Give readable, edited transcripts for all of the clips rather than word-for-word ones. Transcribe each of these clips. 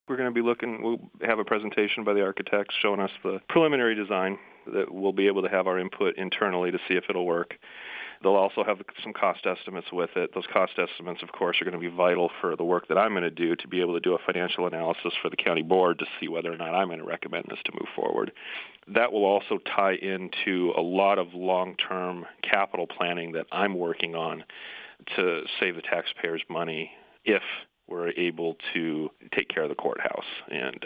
We're going to be we'll have a presentation by the architects showing us the preliminary design that we'll be able to have our input internally to see if it'll work. They'll also have some cost estimates with it. Those cost estimates, of course, are going to be vital for the work that I'm going to do to be able to do a financial analysis for the county board to see whether or not I'm going to recommend this to move forward. That will also tie into a lot of long-term capital planning that I'm working on to save the taxpayers money if we're able to take care of the courthouse and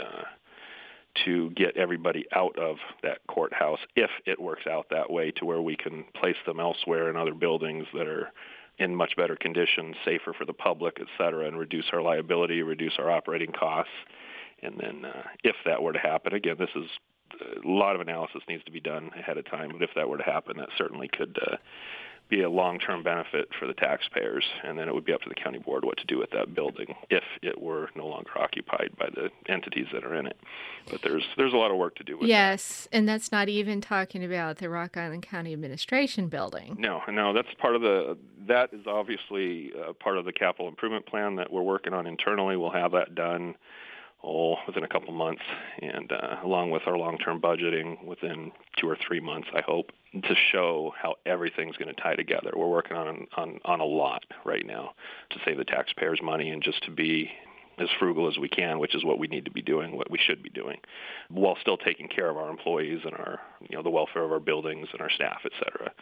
to get everybody out of that courthouse if it works out that way to where we can place them elsewhere in other buildings that are in much better condition, safer for the public, et cetera, and reduce our liability, reduce our operating costs. And then if that were to happen, again, this is a lot of analysis needs to be done ahead of time, but if that were to happen, that certainly could be a long-term benefit for the taxpayers, and then it would be up to the county board what to do with that building if it were no longer occupied by the entities that are in it. But there's a lot of work to do with Yes, and that's not even talking about the Rock Island County Administration building. No, that's part of that is obviously part of the capital improvement plan that we're working on internally. We'll have that done within a couple months, and along with our long-term budgeting within 2 or 3 months, I hope, to show how everything's going to tie together. We're working on a lot right now to save the taxpayers money and just to be as frugal as we can, which is what we need to be doing, what we should be doing, while still taking care of our employees and our, the welfare of our buildings and our staff, et cetera.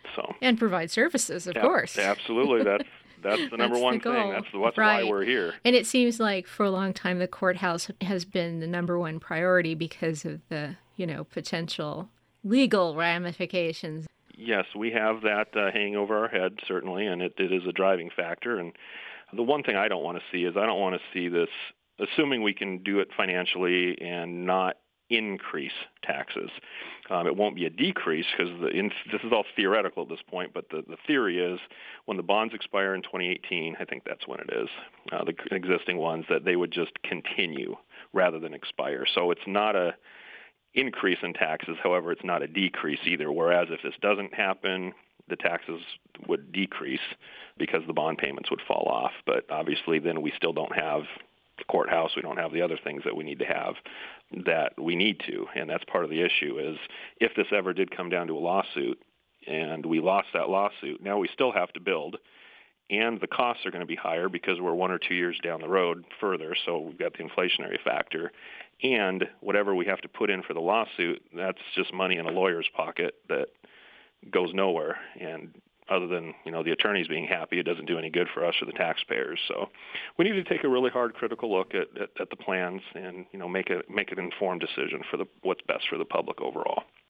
And provide services, of course. Absolutely. That's the number one thing. That's why we're here. And it seems like for a long time the courthouse has been the number one priority because of the, potential legal ramifications. Yes, we have that hanging over our head, certainly, and it is a driving factor. And the one thing I don't want to see is I don't want to see this, assuming we can do it financially and not increase taxes. It won't be a decrease because this is all theoretical at this point, but the theory is when the bonds expire in 2018, I think that's when it is, the existing ones, that they would just continue rather than expire. So it's not a increase in taxes. However, it's not a decrease either, whereas if this doesn't happen, the taxes would decrease because the bond payments would fall off. But obviously then we still don't have the courthouse, we don't have the other things that we need to have that we need to. And that's part of the issue is if this ever did come down to a lawsuit and we lost that lawsuit, now we still have to build and the costs are going to be higher because we're 1 or 2 years down the road further. So we've got the inflationary factor and whatever we have to put in for the lawsuit, that's just money in a lawyer's pocket that goes nowhere. And other than, the attorneys being happy, it doesn't do any good for us or the taxpayers. So we need to take a really hard, critical look at the plans and, make an informed decision for what's best for the public overall.